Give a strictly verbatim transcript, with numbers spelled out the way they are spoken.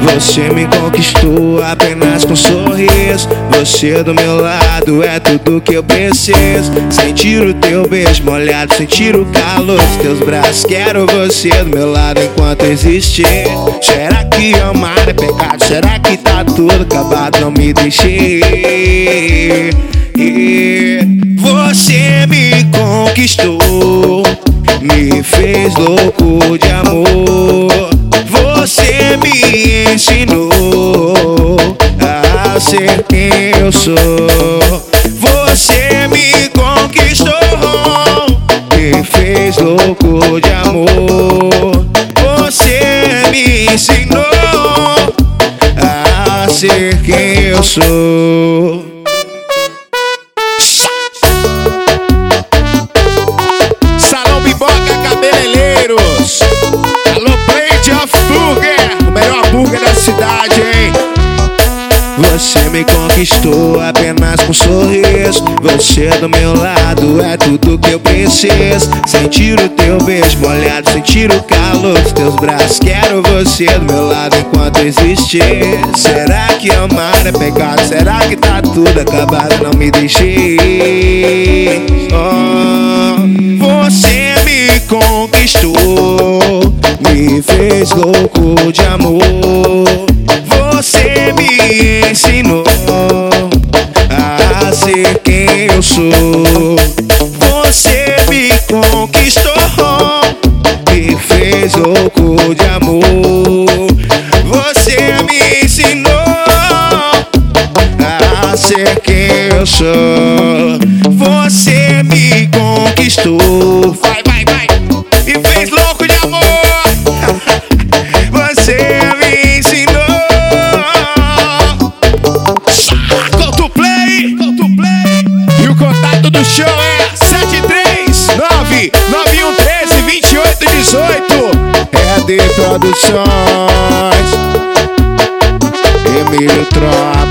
Você me conquistou apenas com um sorriso. Você do meu lado é tudo que eu preciso. Sentir o teu beijo molhado, sentir o calor dos teus braços. Quero você do meu lado enquanto existir. Será que amar é pecado? Será que tá tudo acabado? Não me deixe ir. Você me conquistou, me fez louco de amor. Você me ensinou a ser quem eu sou. Você me conquistou, me fez louco de amor. Você me ensinou a ser quem eu sou. Salão Biboca Cabeleireiros. Alô, Plate of Burger, o melhor hambúrguer da cidade, hein? Você me conquistou apenas com um sorriso. Você do meu lado é tudo que eu preciso. Sentir o teu beijo molhado, sentir o calor dos teus braços. Quero você do meu lado enquanto existir. Será que amar é pecado? Será que tá tudo acabado? Não me deixe ir. Oh, você me conquistou, me fez louco de amor. Você me ensinou a ser quem eu sou. Você me conquistou, me fez louco de amor. Você me ensinou a ser quem eu sou. Você me conquistou, vai, vai, vai, me fez louco de amor. Você me ensinou. E o contato do show é sete três nove nove um um três dois oito um oito. É de Produções, Emílio Tron.